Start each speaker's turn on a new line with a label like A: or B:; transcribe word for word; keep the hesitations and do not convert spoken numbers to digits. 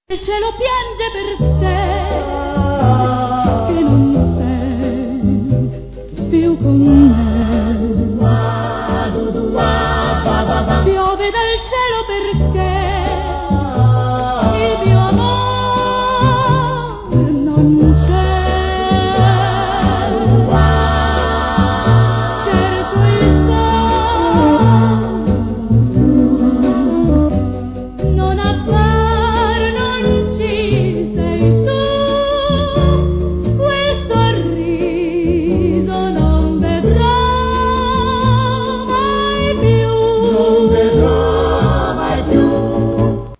A: Il cielo piange per te, che non sei più con me. Piove dal cielo perché